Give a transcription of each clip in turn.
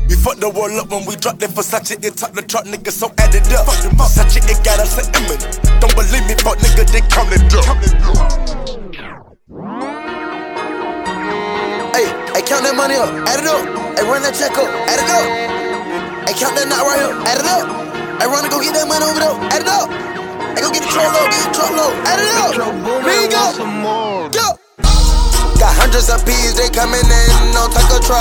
We fucked the world up when we dropped that Versace. It top the truck, nigga, so add it up. Versace, it got us an image. Don't believe me, fuck nigga, they count it up. Hey, count that money up, add it up. Hey, run that check up, add it up. Hey, count that knot right here, add it up. Hey, run and go get that money over there, add it up. Hey, go get the truck load, add it up. Here you go, go. Got hundreds of P's, they coming in on Tucker truck.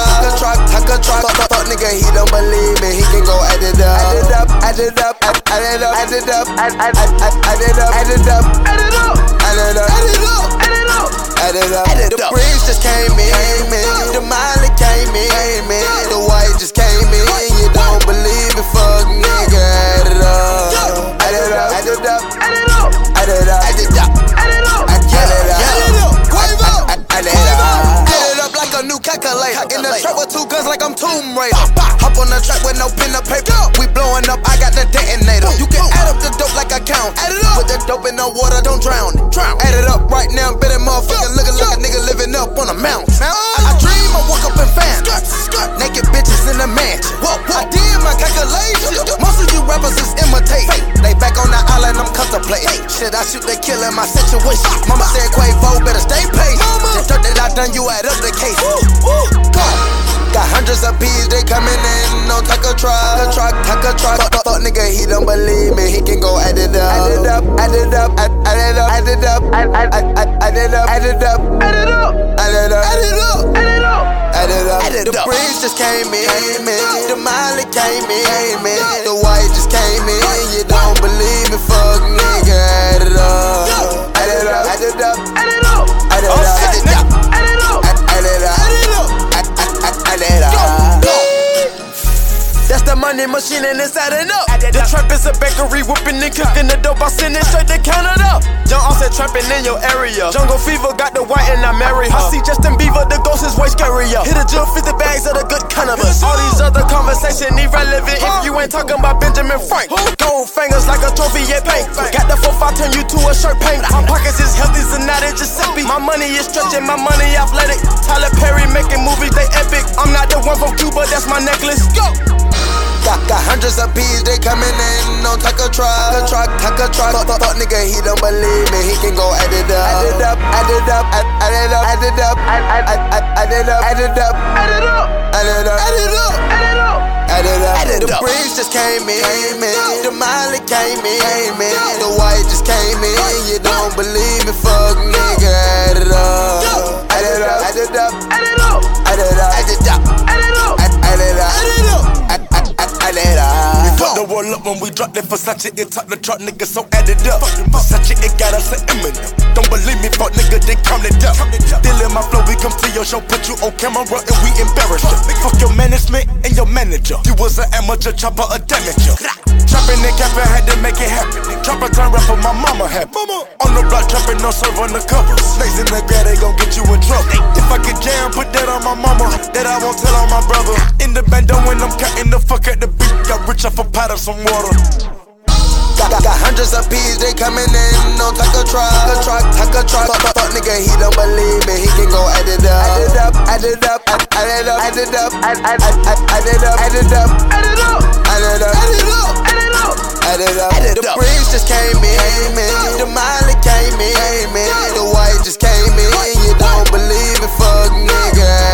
Fuck nigga, he don't believe me, he can go add it up. Add it up, add it up, add it up, add it up, add it up, add it up, add it up, add it up, add it up, add it up. The bridge just came in, the Miley came in, the white just came in. You don't believe me, fuck nigga, add it up. Add it up, add it up, add it up, add it up, add it up, add it up, add it up. Add it up like a new calculator. In the trap with two guns like I'm Tomb Raider. Hop on the track with no pen or paper. We blowing up, I got the detonator. You can add up the dope like I count. Add it up. Put the dope in the water, don't drown it. Add it up right now, better motherfucker. Looking like a nigga living up on a mountain. I dream, I woke up in family. Naked bitches in the mansion. I did my calculation. Most of you rappers is imitating. They back on the island, I'm contemplating. Shit, I shoot, they killing my situation. Mama said Quavo better stay patient. The dirt that I done, you add up the case. Got hundreds of P's, they coming in on Tucker truck. Fuck nigga, he don't believe me, he can go add it up. Add it up, add it up, add it up, add it up, add it up, add it up, add it up, add it up, add it up, add it up, add it up, add it up. The bridge just came in, the Miley came in, the white just came in. You don't believe me, fuck nigga, add it up. Add it up, add it up, add it up, add it up, add it up, add it up, add it up, add it up. That's the money machine and it's adding up. The trap is a bakery, whooping and cooking the dope. I send it straight to Canada. Young Offset trapping in your area. Jungle Fever got the white and I marry her. I see Justin Bieber, the ghost is way scarier. Hit a drill, 50 bags of the good cannabis. All these other conversations irrelevant if you ain't talking about Benjamin Frank. Gold fingers like a trophy at paint. Got the 4-5 turn you to a shirt paint. My pockets is healthy, Zanata Giuseppe. My money is stretching, my money athletic. Tyler Perry making movies, they epic. I'm not the one from Cuba, that's my necklace. Go! Got hundreds of P's, they coming in on Tucker truck. Fuck nigga, he don't believe me, he can go add it up. Add it up, add it up, add it up, add it up, add it up, add it up, add it up, add it up, add it up, add it up, add it up, add it up. The bridge just came in, the Miley came in, the white just came in. You don't believe me, fuck nigga, add it up. Add it up, add it up, add it up, add it up, add it up, add it up, add it up, add it up. We fucked the world up when we dropped that Versace. It top the truck, nigga, so add it up. Versace, it got us an image. Don't believe me, fuck nigga, they count it up. Stealing my flow, we come to your show, put you on camera and we embarrass you. Fuck your management and your manager. You was an amateur chopper, a damager. Trapping and capping, had to make it happen. Trapper turn rapper, my mama happy. On the block, trapping, no serve on the covers. Snakes in the grad, they gon' get you in trouble. If I get jammed, put that on my mama. That I won't tell on my brother. In the bando when I'm cutting the fuck at the beat. Got rich off a pot of some water. Got hundreds of P's, they coming in on Tucker truck. Fuck nigga, he don't believe me, he can go add it up. Add it up, add it up, add it up, add it up, add it up, add it up, add it up, add it up, add it up, add it up, add it up. The bridge just came in, the Miley came in, the white just came in. You don't believe me, fuck nigga.